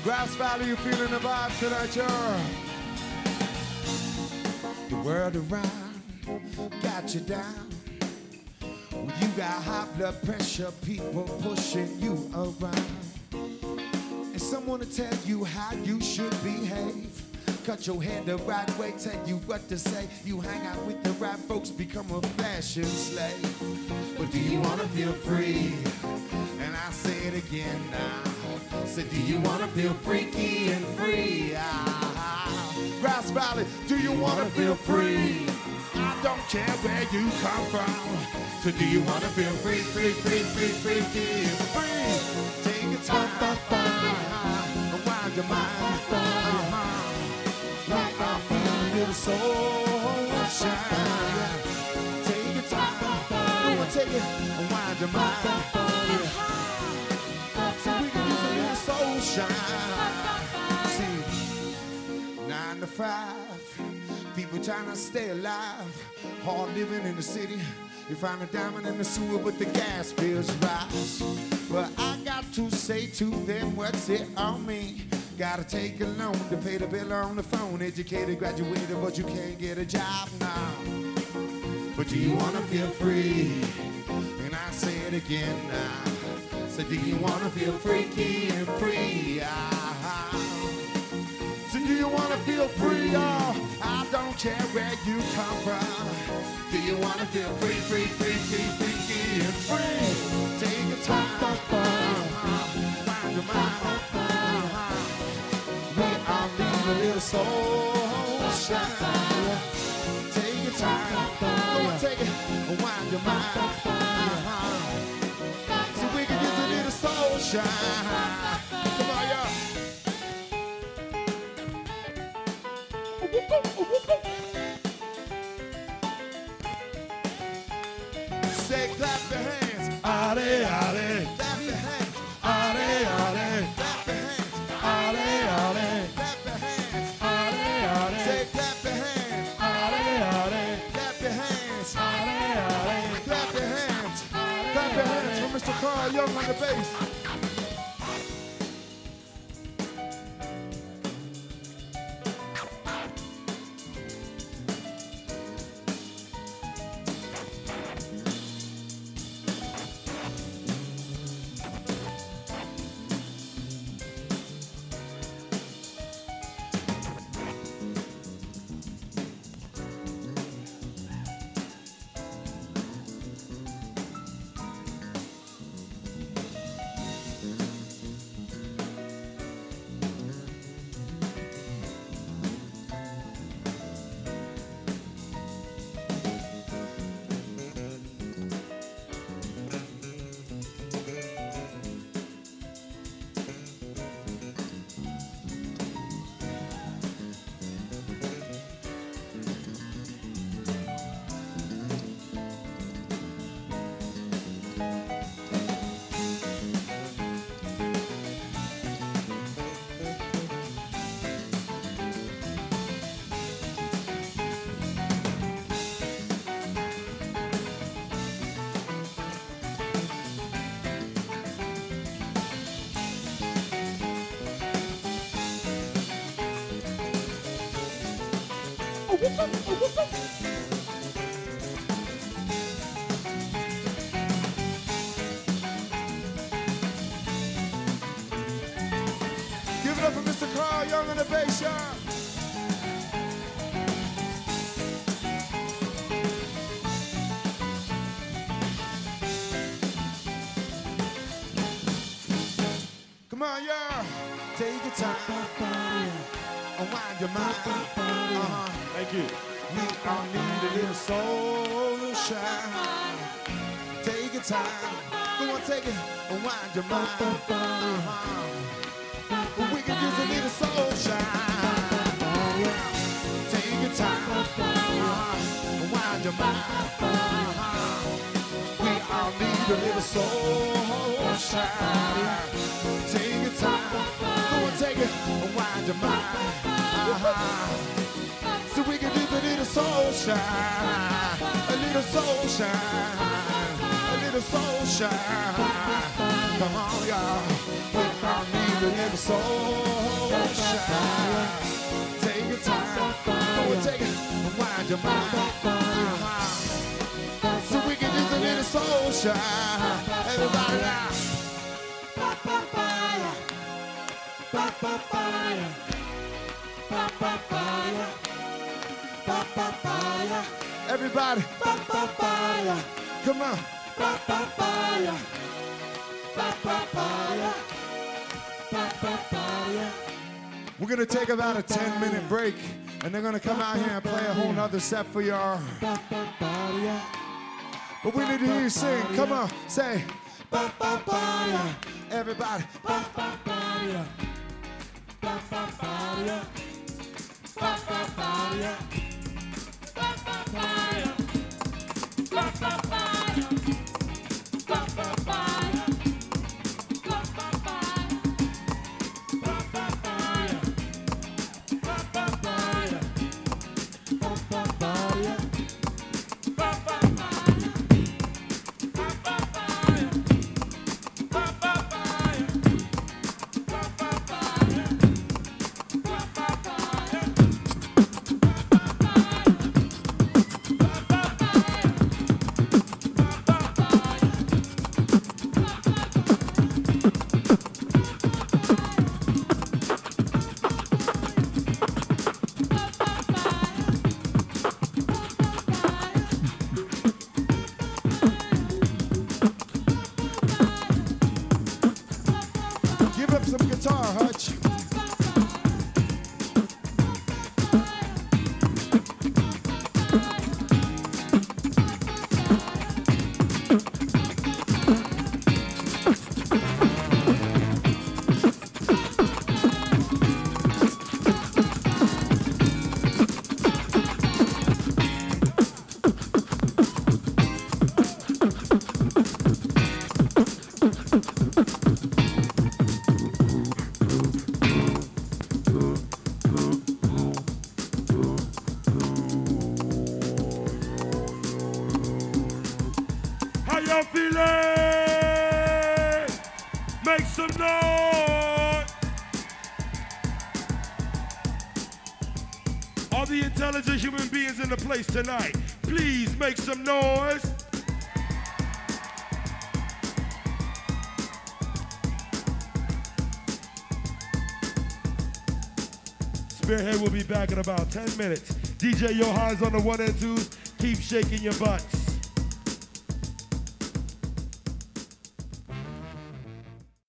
Grass Valley, you feeling the vibe tonight, y'all? The world around got you down. You got high blood pressure, people pushing you around. And someone to tell you how you should behave. Cut your head the right way, tell you what to say. You hang out with the right folks, become a fashion slave. But do you want to feel free? And I say it again now. So do you want to feel freaky and free? Grass Valley, do you want to feel free? I don't care where you come from. So do you want to feel free, free, free, free, free, free, free? Take your time, unwind your mind. Right off a little soul shine. Take your time, go and take it, unwind your mind. So we can use a little soul shine. See, 9 to 5, people trying to stay alive. Hard living in the city. You find a diamond in the sewer, but the gas bills rise. But I got to say to them, what's it on me? Gotta take a loan to pay the bill on the phone. Educated, graduated, but you can't get a job now. But do you wanna feel free? And I say it again now. So do you wanna feel freaky and free? So do you wanna feel free? Oh, I don't care where you come from. Do you wanna feel free, free, free, free, freaky and free? Take your time, find your mind. We all need a little soul shine. Take your time, go and take it, wind your mind. So we can use a little soul shine. Come on, y'all. Say, clap your hands. Ale, ale. Clap your hands. Ale, ale. Clap your hands. Ale, ale. Clap your hands. Ale, ale. Say, clap your hands. Ale, ale. Clap your hands. Ale, ale. Clap your hands. Clap your hands for Mr. Carl Young on the bass. Give it up for Mr. Carl Young on the bass, y'all. Come on, y'all. Take your time. Unwind your mind. Thank you. We all need a little soul shine. Take your time. Go on, take it. Unwind your mind. We can use a little soul shine. Take your time. Unwind your mind. We all need a little soul shine. Take your time. Go and take it. Unwind your mind. So we can use a little soul shine. A little soul shine. A little soul shine. Come on, y'all. We all need a little soul shine. Take your time, oh, take it, wind your mind. So we can use a little soul shine. Everybody now. Everybody, come on. We're gonna take about a 10-minute break, and they're gonna come out here and play a whole nother set for y'all. But we need to hear you sing. Come on, say. Everybody. Make some noise. All the intelligent human beings in the place tonight, please make some noise. Spearhead will be back in about 10 minutes. DJ Johan's on the 1 and 2s. Keep shaking your butts.